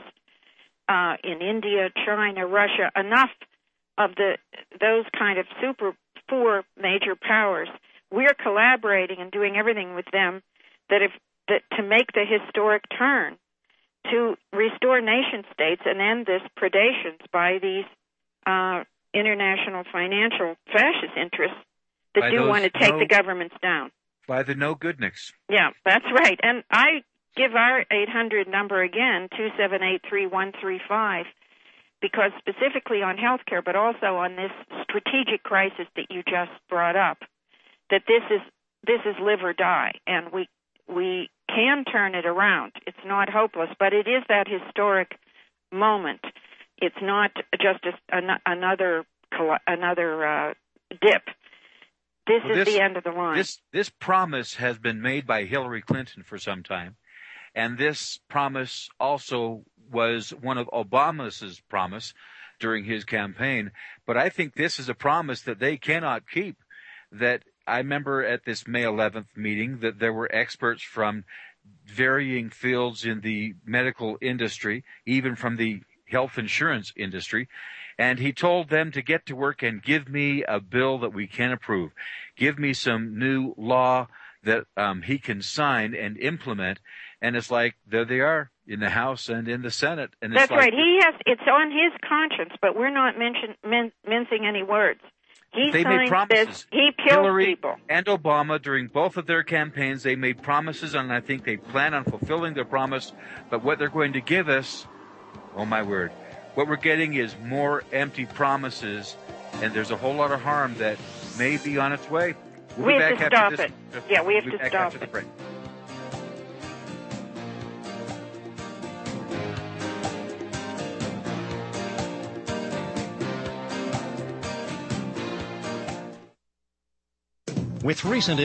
in India, China, Russia, enough of those kind of super four major powers. We're collaborating and doing everything with them to make the historic turn to restore nation states and end this predations by these international financial fascist interests that do want to take the governments down. By the no-goodniks. Yeah, that's right. And I give our 800 number again, 278-3135, because specifically on healthcare, but also on this strategic crisis that you just brought up, that this is live or die, and we can turn it around. It's not hopeless, but it is that historic moment. It's not just another dip. This is the end of the line. This promise has been made by Hillary Clinton for some time, and this promise also was one of Obama's promise during his campaign. But I think this is a promise that they cannot keep. That I remember at this May 11th meeting that there were experts from varying fields in the medical industry, even from the health insurance industry, and he told them to get to work and give me a bill that we can approve. Give me some new law that he can sign and implement. And it's like, there they are in the House and in the Senate. And that's right. It's on his conscience, but we're not mincing any words. They made promises. He killed Hillary people. And Obama, during both of their campaigns, they made promises, and I think they plan on fulfilling their promise. But what they're going to give us, oh my word, what we're getting is more empty promises, and there's a whole lot of harm that may be on its way. We have to stop it. Yeah, we have to stop it. With recent